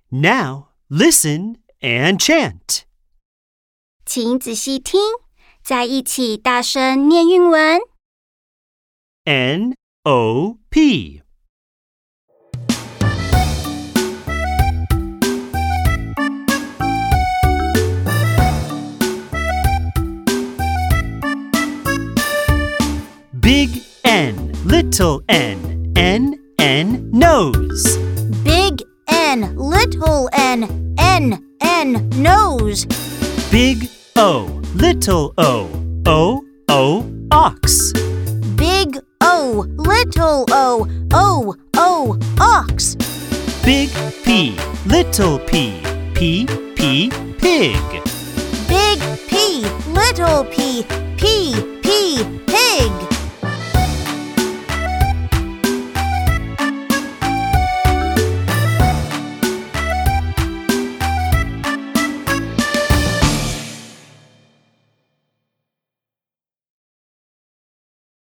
Now, listen and chant. 请仔细听，再一起大声念韵文。 N-O-P Big N, little n, N, nose. Big N, little n, N, nose. Big O, little o, O, ox. Big O, little o, ox. Big P, little p, P, pig. Big P, little p, pig.